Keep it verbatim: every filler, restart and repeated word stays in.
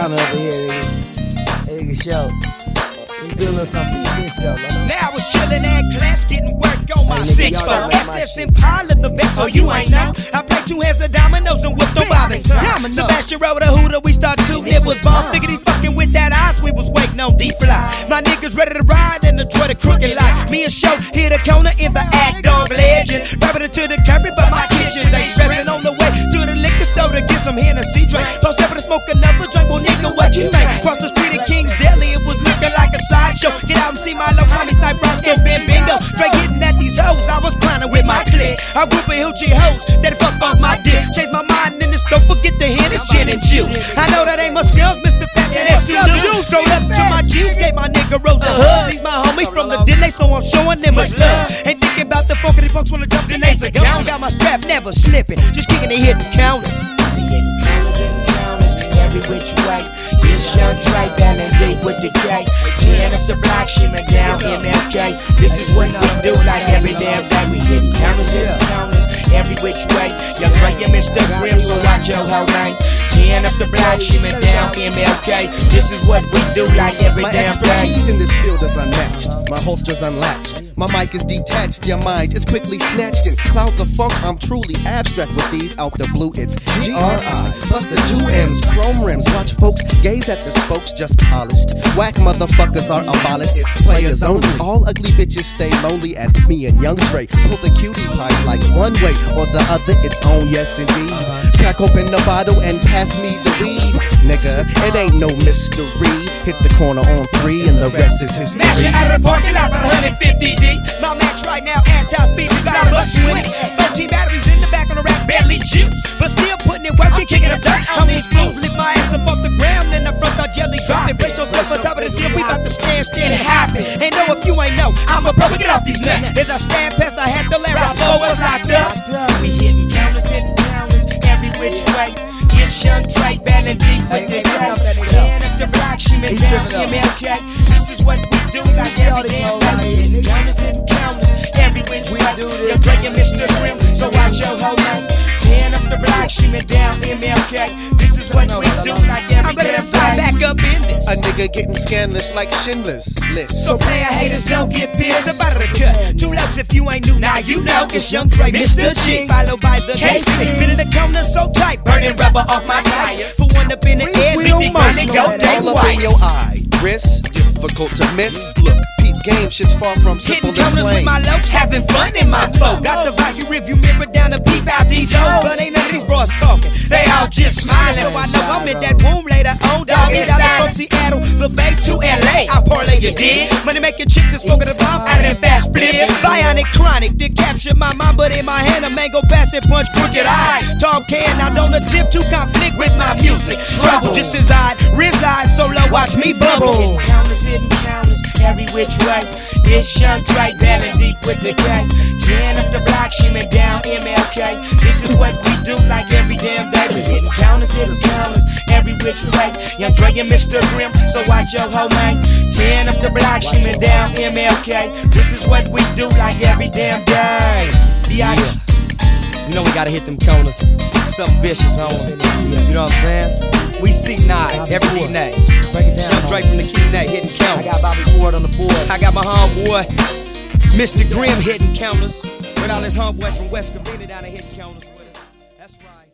counter over here, nigga. Hey, nigga, show. You do a little something for yourself, man. Now I was chillin' at class, getting work on my Hey, nigga, six y'all phone. don't like my S S shit. Impala, the best, so you ain't know. I played two hands of dominoes and whooped on Bobbin' Tom. Sebastian rode a hooter, we start two. It was bomb. Figured he fucking with that eyes, we was waiting on D-Fly. My niggas ready to ride and enjoy the crooked life. Me and Show hit a corner in the Act Dog Legend. Rapping it to the curb, but my kitchens ain't stressing on the way to the liquor store to get some Hennessy drink. Post up to smoke another drink, well nigga, what you make? Cross the street at King's Deli, it was looking like a sideshow. Get out and see my low Tommy Snipe, Roscoe, Ben Bingo. Straight hitting at these hoes, I was clowning with my clique. I group of hoochie hoes that fuck off my dick. Change my mind in this, don't forget the hit is gin and juice. I know that ain't my skills, Mister Fat, and that's still new. So up to my G's, gave my nigga Rose a hug. These my homies from the delay, so I'm showing them much love. Ain't thinking about the funkity punks wanna jump the names of count. Got my strap never slipping, just kicking the hidden counters. Every which way, this young Trey ballin' deep with the K. Tearing up the block, shimmin' down M L K. This is what we do like every damn day. We hitting counters and counters every which way. Young Trey and Mister Grimm, so watch your whole name. Tearing up the block, shimmin' down M L K. This is what we do like every My damn day. expertise in this field is unmatched. My holster's unlatched. My mic is detached. Your mind is quickly snatched in clouds of funk. I'm truly abstract with these. Out the blue, it's G R I plus the two M's. Chrome rims. Watch folks gaze at the spokes just polished. Whack motherfuckers are abolished. It's players only. All ugly bitches stay lonely as me and Young Trey pull the cutie pie like one way or the other. It's on, yes indeed. Crack open the bottle and pass me the weed, nigga. It ain't no mystery. Hit the corner on three and the rest is history. Smash it out of the parking lot about one fifty D. My match right now, anti-speed, you gotta bust twenty. fourteen batteries in the back on the rack, barely juice. But still putting it work and kicking up dirt on these fools. Lift my ass up off the ground and the front door jelly dropping. Brace yourself on top of the hill, we bout to stand, stand it happen. Ain't know if you ain't know, I'm a pro, get off these nuts. As I stand past, I had to let right four was locked up. We hitting counters, hitting counters every which way. It's young Trey ballin' deep with the K. Tearing up the block, shimmin' down M L K. This is what we do like every damn day. Hitting counters, hitting counters every which way. You're playing Mister Grimm, so watch your whole night. Tearing up the block, shimmin' down M L K. This is what we do like every I'm ready to damn slide day. back up in this. A nigga getting scandalous like Schindler's List. So player haters don't get pissed about the cut. Two lows if you ain't new, now you know it's Young Trey, Mister G, followed by the K C. Been in the corner so tight, burning rubber off my tires. Put one up in the air, leave the grind and go day All up in your eye, wrist, difficult to miss. Look, peep game, shit's far from simple Hitting and corners with plain. my locs, having fun in my flow. Got the vibes, you review mirror down to peep out these hoes. But ain't none of these bros talking, they all just smiling. So I know I'm in that womb later on. Dog, it's out from Seattle, the Bay to L A. I parlay you did. Money making chips and smoking the bomb out of that fast split. Bionic chronic, to capture my mind, but in my hand a mango bastard punch crooked eyes. Talk can, I don't attempt to conflict with my music. Trouble just as I reside solo, watch me bubble. Hitting counters, hitting counters every which way. It's young Trey ballin' deep with the K. Tearing up the block, shimmin' down M L K. This is what we do like every damn day. We hitting counters, hitting counters every which way. Young Trey and Mister Grimm, so watch your whole night. Tearing up the block, shimmin' down M L K. This is what we do like every damn day. Yeah. You know we gotta hit them corners. Something vicious on them. You know what I'm saying? We see knives every day. Break it down. Young Drake from the Key Night hitting I counters. got Bobby Ford on the board. I got my homeboy, Mister Grimm hitting counters. With all his homeboys from West Covina down there hitting counters with us. That's right.